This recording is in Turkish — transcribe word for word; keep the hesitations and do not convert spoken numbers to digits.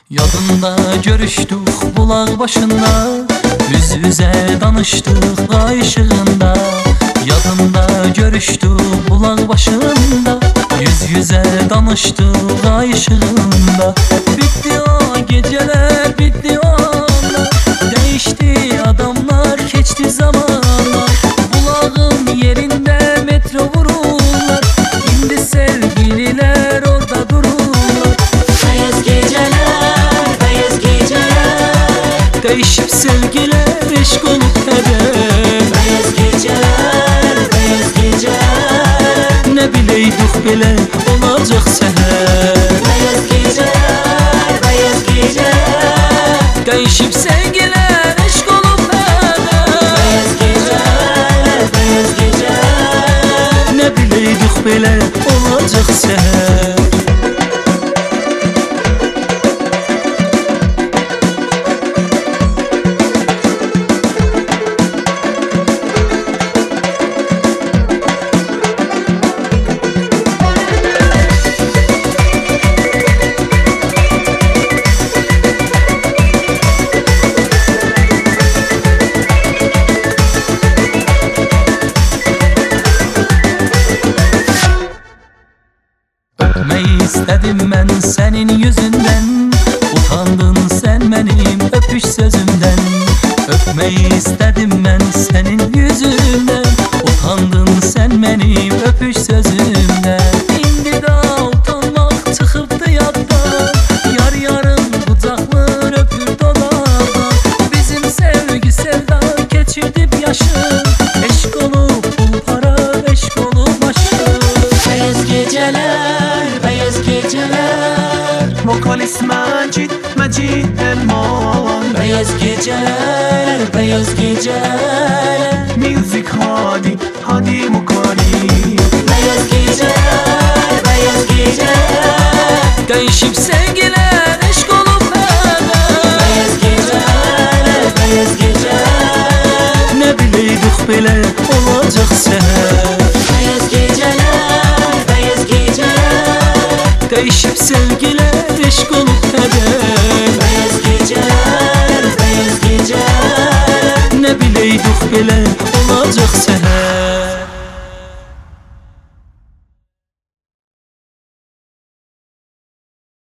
Yadında görüşdük bulaq başında, Üz üzə danışdıq ay ışığında. Yadında görüşdük bulaq başında, Yüz yüzə danışdıq ay ışığında. Bitti o geceler, bitti o anlar, Değişti adamlar, keçti zamanlar. Bulağın yerinde metro vururlar, İndi sevgililer orada dururlar. Beyaz geceler, beyaz geceler, Değişip sevgiler, eşk olup heder. beyaz geceler, beyaz geceler, Ne bileydik belə olacaq səhər. beyaz geceler, beyaz geceler, Değişip sevgiler, eşk olup heder. beyaz geceler, beyaz geceler, Ne bileydik belə olacaq səhər. Öpmeyi istedim ben senin yüzünden, Utandın sen benim öpüş sözümden. Öpmeyi istedim ben senin yüzünden, Utandın sen benim öpüş sözümden. İndi daha utanmak çıkıptı yaddan, Yar yarın kucaklar öpür dodaktan. Bizim sevgi sevda geçirdik yaşın, Eşk olup pul para, eşk olup aşkın. beyaz geceler, beyaz geceler, Vokalist Macit, Macit Elman. beyaz geceler, beyaz geceler, Music Hadi, Hadi Mukali. beyaz geceler, beyaz geceler, Değişip sevgiler, eşk olup heder. beyaz geceler, beyaz geceler, Ne bileydik belə olacaq səhər. beyaz geceler, beyaz geceler, Değişip sevgiler, eşk olup heder. beyaz geceler, beyaz geceler, Ne bileydik belə olacaq səhər.